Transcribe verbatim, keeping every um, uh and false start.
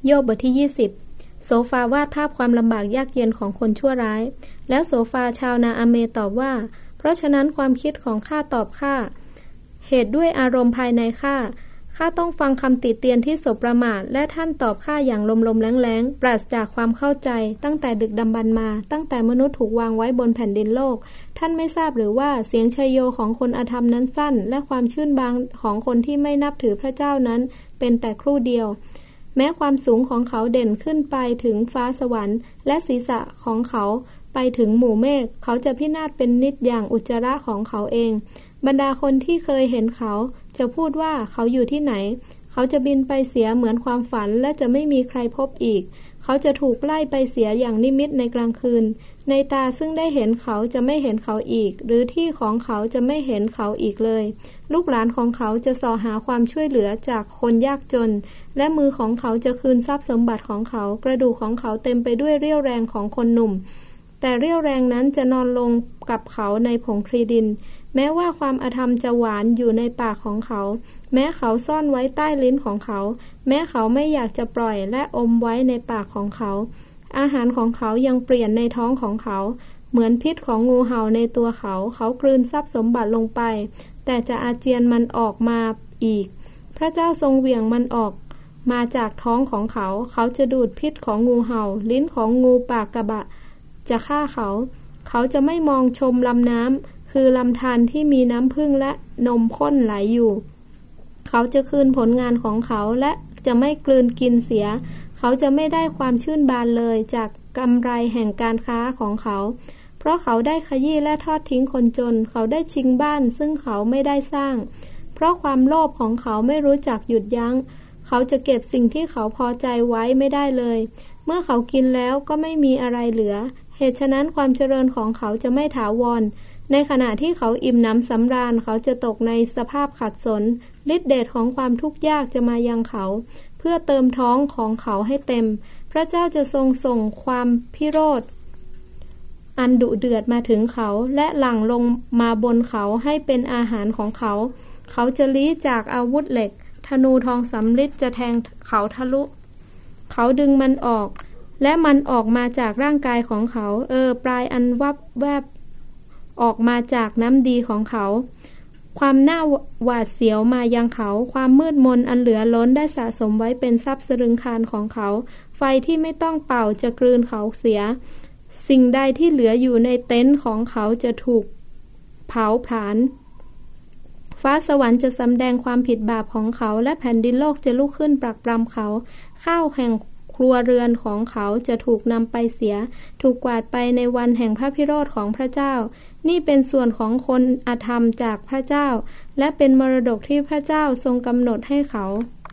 โยบบทที่ยี่สิบโซฟาวาดภาพความลำบากยากเย็นของคนชั่วร้ายแล้วโซฟาชาวนาอาเมตอบว่าเพราะฉะนั้นความคิดของข้าตอบข้าเหตุด้วยอารมณ์ภายในข้าข้าต้องฟังคำติเตียนที่สบประมาทและท่านตอบข้าอย่างลมๆแล้งๆปราศจากความเข้าใจตั้งแต่ดึกดำบรรพ์มาตั้งแต่มนุษย์ถูกวางไว้บนแผ่นดินโลกท่านไม่ทราบหรือว่าเสียงชัยโยของคนอธรรมนั้นสั้นและความชื่นบานของคนที่ไม่นับถือพระเจ้านั้นเป็นแต่ครู่เดียวแม้ความสูงของเขาเด่นขึ้นไปถึงฟ้าสวรรค์และศีรษะของเขาไปถึงหมู่เมฆเขาจะพินาศเป็นนิดอย่างอุจจาระของเขาเองบรรดาคนที่เคยเห็นเขาจะพูดว่าเขาอยู่ที่ไหนเขาจะบินไปเสียเหมือนความฝันและจะไม่มีใครพบอีกเขาจะถูกไล่ไปเสียอย่างนิมิตในกลางคืนในตาซึ่งได้เห็นเขาจะไม่เห็นเขาอีกหรือที่ของเขาจะไม่เห็นเขาอีกเลยลูกหลานของเขาจะส่อหาความช่วยเหลือจากคนยากจนและมือของเขาจะคืนทรัพย์สมบัติของเขากระดูกของเขาเต็มไปด้วยเรี่ยวแรงของคนหนุ่มแต่เรี่ยวแรงนั้นจะนอนลงกับเขาในผงคลีดินแม้ว่าความอธรรมจะหวานอยู่ในปากของเขาแม้เขาซ่อนไว้ใต้ลิ้นของเขาแม้เขาไม่อยากจะปล่อยและอมไว้ในปากของเขาอาหารของเขายังเปลี่ยนในท้องของเขาเหมือนพิษของงูเห่าในตัวเขาเขากลืนทรัพย์สมบัติลงไปแต่จะอาเจียนมันออกมาอีกพระเจ้าทรงเหวี่ยงมันออกมาจากท้องของเขาเขาจะดูดพิษของงูเห่าลิ้นของงูปากกระบะจะฆ่าเขาเขาจะไม่มองชมลำน้ำคือลำธารที่มีน้ำผึ้งและนมข้นไหลอยู่เขาจะคืนผลงานของเขาและจะไม่กลืนกินเสียเขาจะไม่ได้ความชื่นบานเลยจากกำไรแห่งการค้าของเขาเพราะเขาได้ขยี้และทอดทิ้งคนจนเขาได้ชิงบ้านซึ่งเขาไม่ได้สร้างเพราะความโลภของเขาไม่รู้จักหยุดยั้งเขาจะเก็บสิ่งที่เขาพอใจไว้ไม่ได้เลยเมื่อเขากินแล้วก็ไม่มีอะไรเหลือเหตุฉะนั้นความเจริญของเขาจะไม่ถาวรในขณะที่เขาอิ่มหนำสำราญเขาจะตกในสภาพขัดสนฤทธิเดชของความทุกข์ยากจะมายังเขาเพื่อเติมท้องของเขาให้เต็มพระเจ้าจะทรงส่งความพิโรธอันดุเดือดมาถึงเขาและหลั่งลงมาบนเขาให้เป็นอาหารของเขาเขาจะลี้จากอาวุธเหล็กธนูทองสำริดจะแทงเขาทะลุเขาดึงมันออกและมันออกมาจากร่างกายของเขาเออปลายอันวับแวบออกมาจากน้ำดีของเขาความน่าหวาดเสียวมายังเขาความมืดมนอันเหลือล้นได้สะสมไว้เป็นทรัพย์สรึงคารของเขาไฟที่ไม่ต้องเป่าจะกลืนเขาเสียสิ่งใดที่เหลืออยู่ในเต็นท์ของเขาจะถูกเผาผลาญฟ้าสวรรค์จะสำแดงความผิดบาปของเขาและแผ่นดินโลกจะลุกขึ้นปรักปรำเขาข้าวแห่งครัวเรือนของเขาจะถูกนำไปเสียถูกกวาดไปในวันแห่งพระพิโรธของพระเจ้านี่เป็นส่วนของคนอธรรมจากพระเจ้าและเป็นมรดกที่พระเจ้าทรงกำหนดให้เขา